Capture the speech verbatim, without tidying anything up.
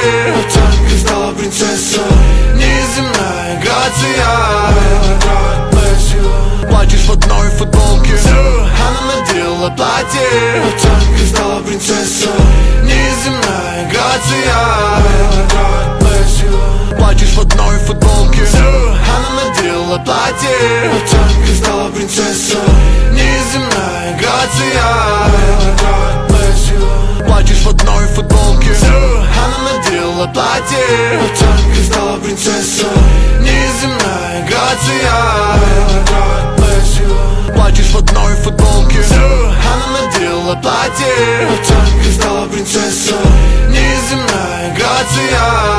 Танго стала принцессой, неземная грация. Плачешь в одной футболке, она надела платье. Танго стала принцессой, неземная грация. Плачешь в одной футболке, она надела платье. Танго стала принцессой, неземная грация. Плачешь в одной футболке, она надела платье. Танго стала принцессой, неземная грация. Плачешь в одной футболке, она надела платье. Танго стала принцессой, неземная грация.